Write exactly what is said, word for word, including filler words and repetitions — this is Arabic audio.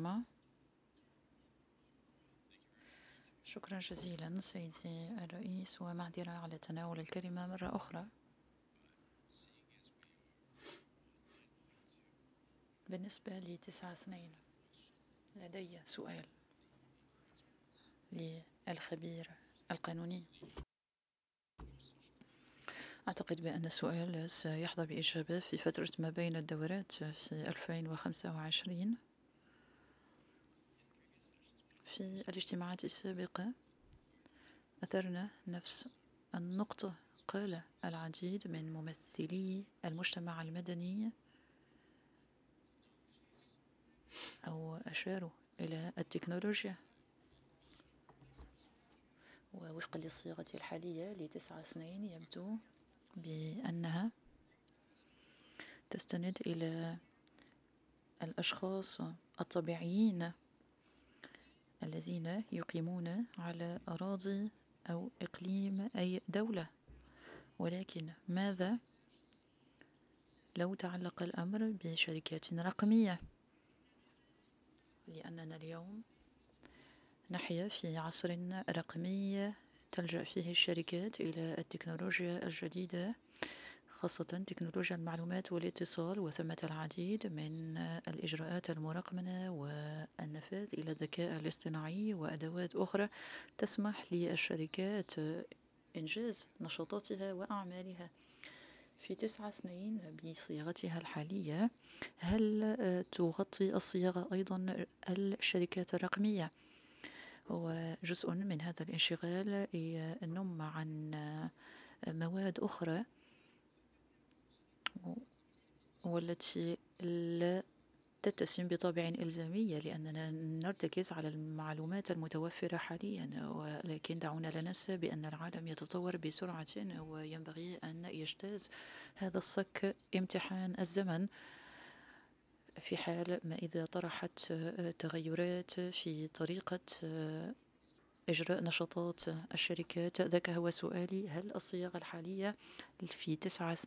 المنظمة. شكرا جزيلا سيدي الرئيس، ومعذرة على تناول الكلمة مرة أخرى. بالنسبة لتسعة اثنين لدي سؤال للخبير القانوني. أعتقد بأن السؤال سيحظى بإجابة في فترة ما بين الدورات في ألفين وخمسة وعشرين. في الاجتماعات السابقة أثرنا نفس النقطة. قال العديد من ممثلي المجتمع المدني أو أشاروا إلى التكنولوجيا، ووفقا للصيغة الحالية لتسعة اثنين يبدو بأنها تستند إلى الأشخاص الطبيعيين الذين يقيمون على أراضي أو إقليم أي دولة. ولكن ماذا لو تعلق الأمر بشركات رقمية؟ لأننا اليوم نحيا في عصر رقمي تلجأ فيه الشركات إلى التكنولوجيا الجديدة، خاصة تكنولوجيا المعلومات والاتصال، وثمة العديد من الإجراءات المرقمنة والنفاذ إلى الذكاء الاصطناعي وأدوات أخرى تسمح للشركات إنجاز نشاطاتها وأعمالها. في تسعة اثنين بصياغتها الحالية، هل تغطي الصياغة أيضا الشركات الرقمية؟ وجزء من هذا الانشغال ينم عن مواد أخرى والتي لا تتسم بطابع إلزامي، لأننا نرتكز على المعلومات المتوفرة حاليا. ولكن دعونا لا ننسى بأن العالم يتطور بسرعة، وينبغي أن يجتاز هذا الصك امتحان الزمن في حال ما إذا طرحت تغيرات في طريقة إجراء نشاطات الشركات. ذاك هو سؤالي: هل الصياغة الحالية في تسعة